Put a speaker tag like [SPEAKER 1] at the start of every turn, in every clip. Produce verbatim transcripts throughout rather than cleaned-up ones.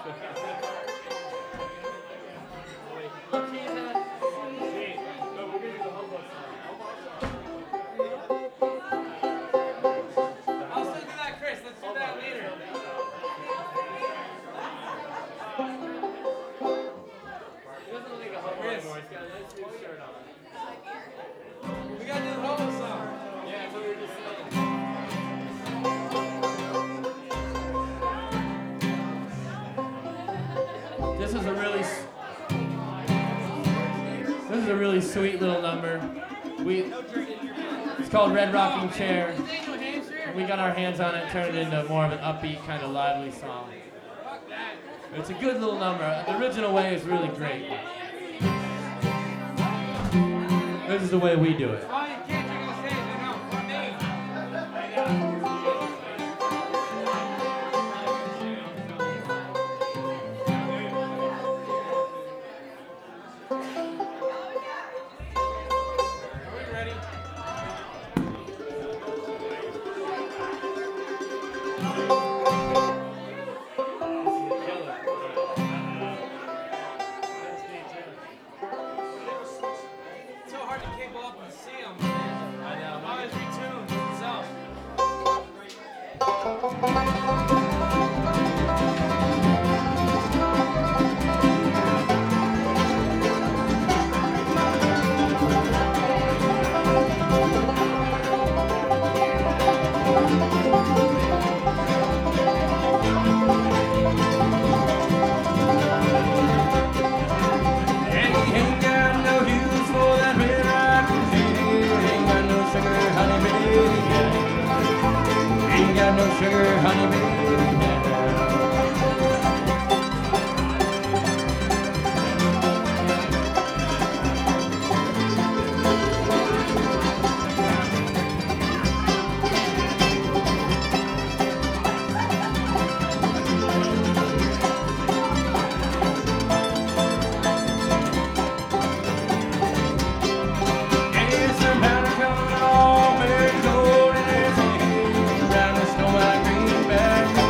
[SPEAKER 1] This is a really, this is a really sweet little number. We, it's called Red Rocking Chair. And we got our hands on it, turned it into more of an upbeat, kind of lively song. It's a good little number. The original way is really great. This is the way we do it.
[SPEAKER 2] Sugar, honey, baby. Back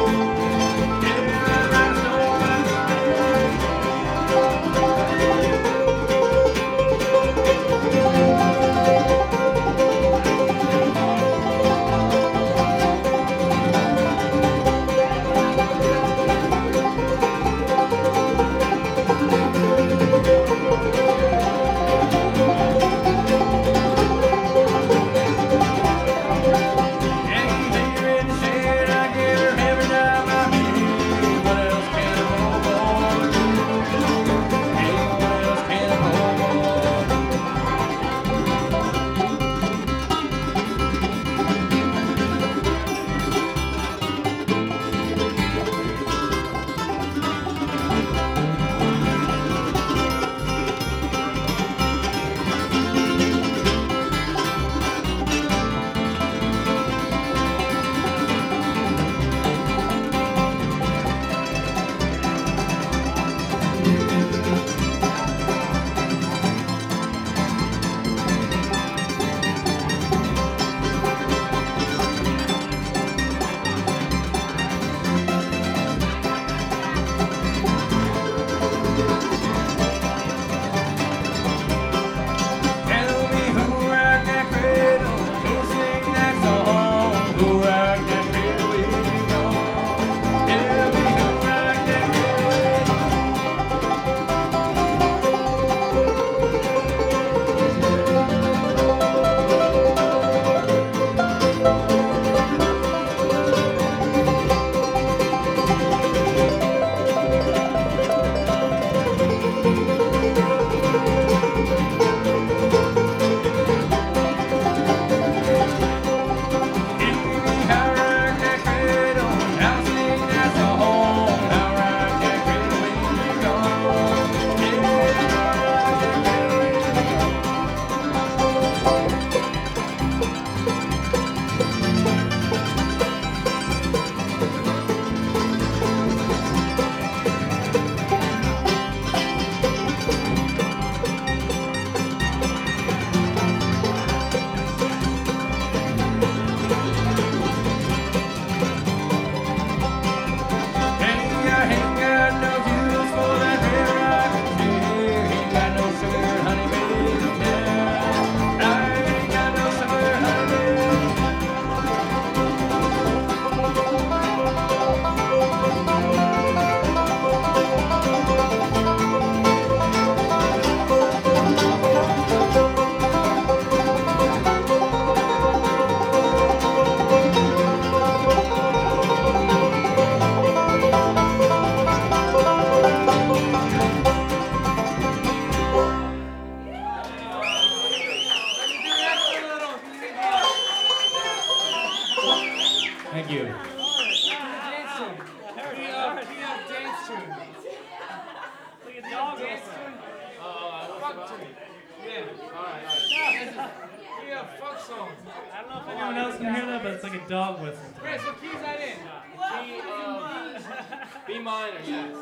[SPEAKER 1] Thank you.
[SPEAKER 2] Dance tune. Key up, key up, dance tune. Look at dog dance tune.
[SPEAKER 1] Oh,
[SPEAKER 2] Fuck tune. Yeah.
[SPEAKER 1] Alright, alright.
[SPEAKER 2] Key up, fuck song.
[SPEAKER 3] I don't know if anyone else can hear that, but it's like a dog whistle.
[SPEAKER 2] Chris, what key is that in?
[SPEAKER 1] Key of B minor, yes.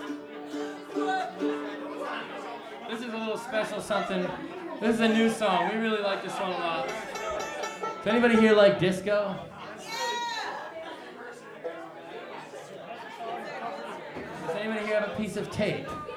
[SPEAKER 1] This is a little special something. This is a new song. We really like this one a lot. Does anybody here like disco? Does anybody here have a piece of tape?